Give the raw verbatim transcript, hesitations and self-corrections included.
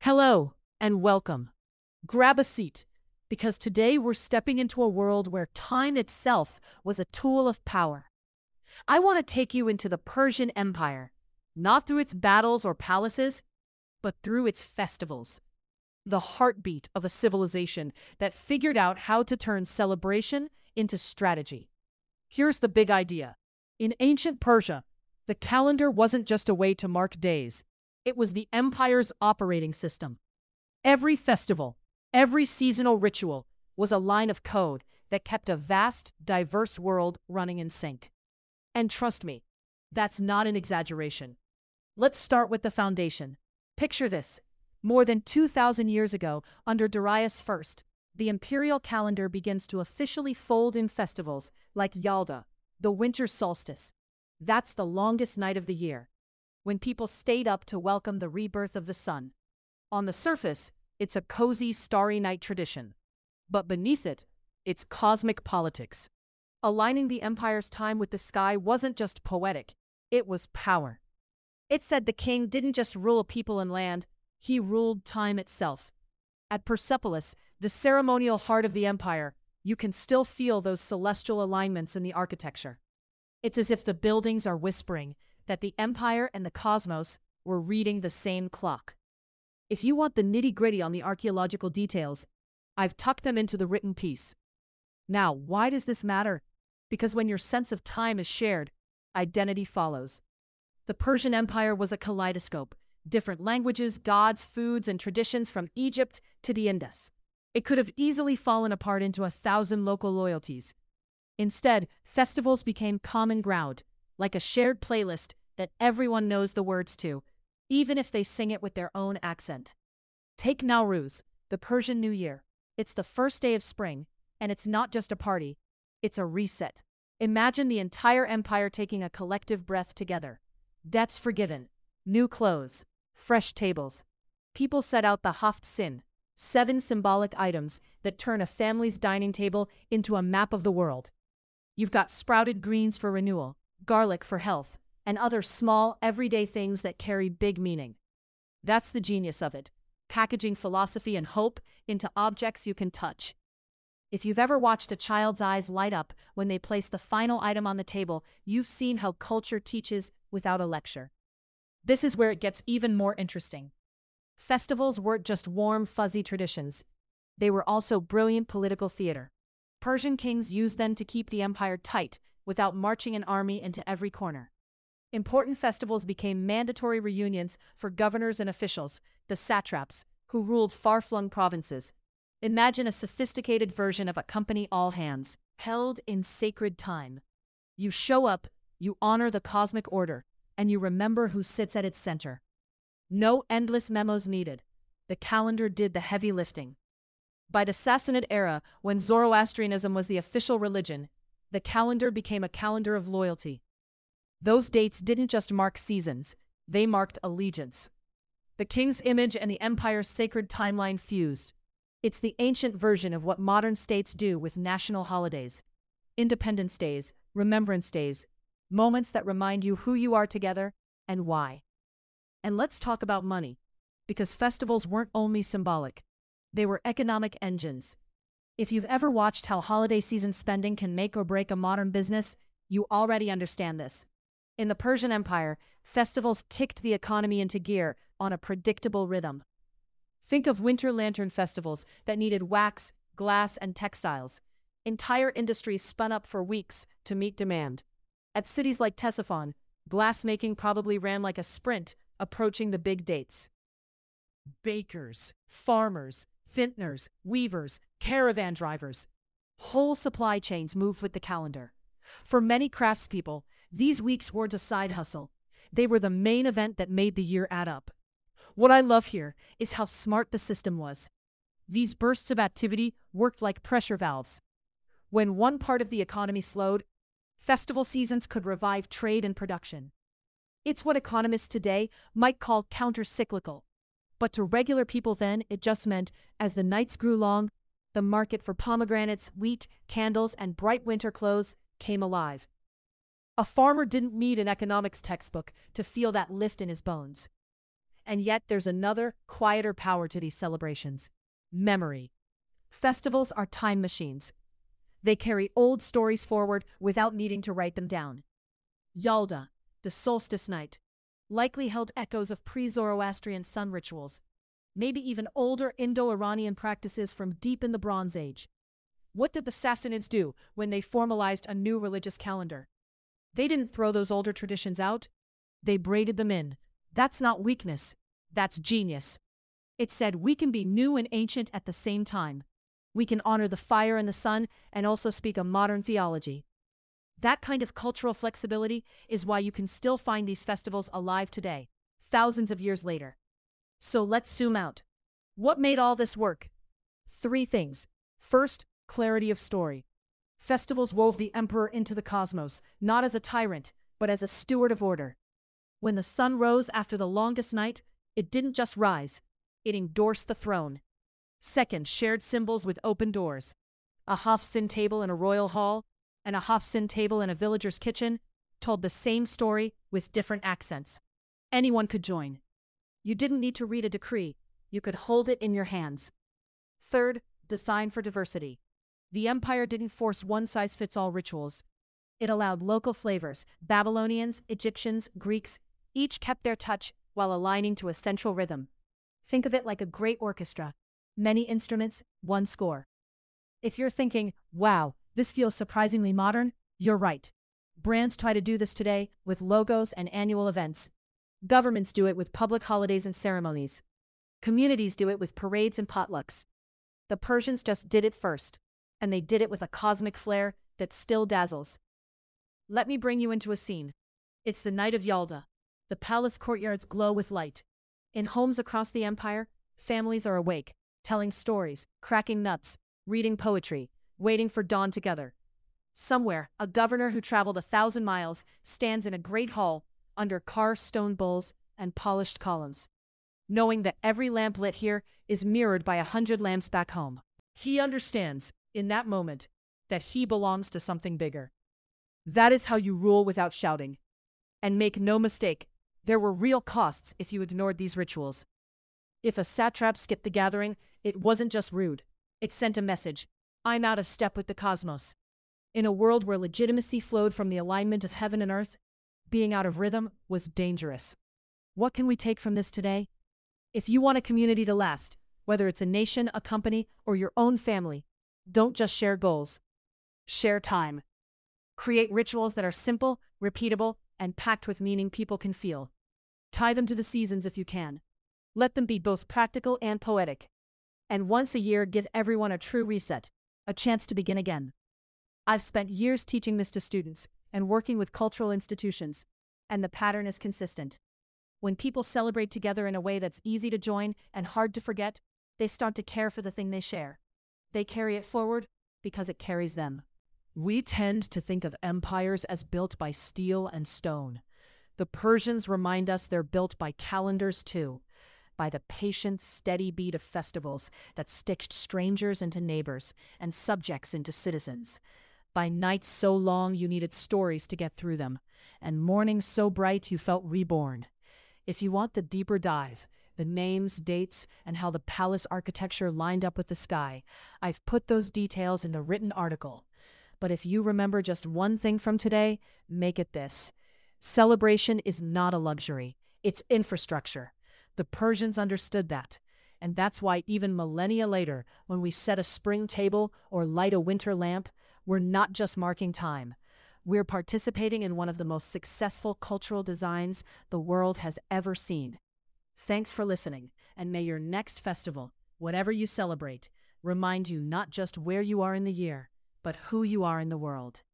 Hello and welcome. Grab a seat, because today we're stepping into a world where time itself was a tool of power. I want to take you into the Persian Empire, not through its battles or palaces, but through its festivals. The heartbeat of a civilization that figured out how to turn celebration into strategy. Here's the big idea. In ancient Persia, the calendar wasn't just a way to mark days. It was the empire's operating system. Every festival, every seasonal ritual was a line of code that kept a vast, diverse world running in sync. And trust me, that's not an exaggeration. Let's start with the foundation. Picture this. More than two thousand years ago, under Darius the First, the imperial calendar begins to officially fold in festivals like Yalda, the winter solstice. That's the longest night of the year, when people stayed up to welcome the rebirth of the sun. On the surface, it's a cozy starry night tradition. But beneath it, it's cosmic politics. Aligning the empire's time with the sky wasn't just poetic, it was power. It said the king didn't just rule people and land, he ruled time itself. At Persepolis, the ceremonial heart of the empire, you can still feel those celestial alignments in the architecture. It's as if the buildings are whispering that the empire and the cosmos were reading the same clock. If you want the nitty-gritty on the archaeological details, I've tucked them into the written piece. Now, why does this matter? Because when your sense of time is shared, identity follows. The Persian Empire was a kaleidoscope, different languages, gods, foods, and traditions from Egypt to the Indus. It could have easily fallen apart into a thousand local loyalties. Instead, festivals became common ground, like a shared playlist that everyone knows the words to, even if they sing it with their own accent. Take Nowruz, the Persian New Year. It's the first day of spring, and it's not just a party, it's a reset. Imagine the entire empire taking a collective breath together. Debts forgiven, new clothes, fresh tables. People set out the Haft Sin, seven symbolic items that turn a family's dining table into a map of the world. You've got sprouted greens for renewal, garlic for health, and other small, everyday things that carry big meaning. That's the genius of it, packaging philosophy and hope into objects you can touch. If you've ever watched a child's eyes light up when they place the final item on the table, you've seen how culture teaches without a lecture. This is where it gets even more interesting. Festivals weren't just warm, fuzzy traditions. They were also brilliant political theater. Persian kings used them to keep the empire tight without marching an army into every corner. Important festivals became mandatory reunions for governors and officials, the satraps, who ruled far-flung provinces. Imagine a sophisticated version of a company all-hands, held in sacred time. You show up, you honor the cosmic order, and you remember who sits at its center. No endless memos needed. The calendar did the heavy lifting. By the Sassanid era, when Zoroastrianism was the official religion, the calendar became a calendar of loyalty. Those dates didn't just mark seasons, they marked allegiance. The king's image and the empire's sacred timeline fused. It's the ancient version of what modern states do with national holidays. Independence Days, Remembrance Days, moments that remind you who you are together and why. And let's talk about money, because festivals weren't only symbolic. They were economic engines. If you've ever watched how holiday season spending can make or break a modern business, you already understand this. In the Persian Empire, festivals kicked the economy into gear on a predictable rhythm. Think of winter lantern festivals that needed wax, glass, and textiles. Entire industries spun up for weeks to meet demand. At cities like Ctesiphon, glassmaking probably ran like a sprint, approaching the big dates. Bakers, farmers, vintners, weavers, caravan drivers. Whole supply chains moved with the calendar. For many craftspeople, these weeks weren't a side hustle. They were the main event that made the year add up. What I love here is how smart the system was. These bursts of activity worked like pressure valves. When one part of the economy slowed, festival seasons could revive trade and production. It's what economists today might call counter-cyclical. But to regular people then, it just meant, as the nights grew long, the market for pomegranates, wheat, candles, and bright winter clothes came alive. A farmer didn't need an economics textbook to feel that lift in his bones. And yet there's another, quieter power to these celebrations: memory. Festivals are time machines. They carry old stories forward without needing to write them down. Yalda, the solstice night, likely held echoes of pre-Zoroastrian sun rituals, maybe even older Indo-Iranian practices from deep in the Bronze Age. What did the Sassanids do when they formalized a new religious calendar? They didn't throw those older traditions out. They braided them in. That's not weakness. That's genius. It said we can be new and ancient at the same time. We can honor the fire and the sun and also speak a modern theology. That kind of cultural flexibility is why you can still find these festivals alive today, thousands of years later. So let's zoom out. What made all this work? Three things. First, clarity of story. Festivals wove the emperor into the cosmos, not as a tyrant, but as a steward of order. When the sun rose after the longest night, it didn't just rise, it endorsed the throne. Second, shared symbols with open doors. A Hafsin table in a royal hall and a Hafsin table in a villager's kitchen told the same story with different accents. Anyone could join. You didn't need to read a decree, you could hold it in your hands. Third, design for diversity. The empire didn't force one-size-fits-all rituals. It allowed local flavors. Babylonians, Egyptians, Greeks, each kept their touch while aligning to a central rhythm. Think of it like a great orchestra. Many instruments, one score. If you're thinking, wow, this feels surprisingly modern, you're right. Brands try to do this today with logos and annual events. Governments do it with public holidays and ceremonies. Communities do it with parades and potlucks. The Persians just did it first, and they did it with a cosmic flair that still dazzles. Let me bring you into a scene. It's the night of Yalda. The palace courtyards glow with light. In homes across the empire, families are awake, telling stories, cracking nuts, reading poetry, waiting for dawn together. Somewhere, a governor who traveled a thousand miles stands in a great hall under carved stone bowls and polished columns, knowing that every lamp lit here is mirrored by a hundred lamps back home. He understands, in that moment, that he belongs to something bigger. That is how you rule without shouting. And make no mistake, there were real costs if you ignored these rituals. If a satrap skipped the gathering, it wasn't just rude. It sent a message: I'm out of step with the cosmos. In a world where legitimacy flowed from the alignment of heaven and earth, being out of rhythm was dangerous. What can we take from this today? If you want a community to last, whether it's a nation, a company, or your own family, don't just share goals. Share time. Create rituals that are simple, repeatable, and packed with meaning people can feel. Tie them to the seasons if you can. Let them be both practical and poetic. And once a year, give everyone a true reset, a chance to begin again. I've spent years teaching this to students and working with cultural institutions, and the pattern is consistent. When people celebrate together in a way that's easy to join and hard to forget, they start to care for the thing they share. They carry it forward because it carries them. We tend to think of empires as built by steel and stone. The Persians remind us they're built by calendars too, by the patient, steady beat of festivals that stitched strangers into neighbors and subjects into citizens, by nights so long you needed stories to get through them, and mornings so bright you felt reborn. If you want the deeper dive, the names, dates, and how the palace architecture lined up with the sky, I've put those details in the written article. But if you remember just one thing from today, make it this: celebration is not a luxury, it's infrastructure. The Persians understood that, and that's why even millennia later, when we set a spring table or light a winter lamp, we're not just marking time. We're participating in one of the most successful cultural designs the world has ever seen. Thanks for listening, and may your next festival, whatever you celebrate, remind you not just where you are in the year, but who you are in the world.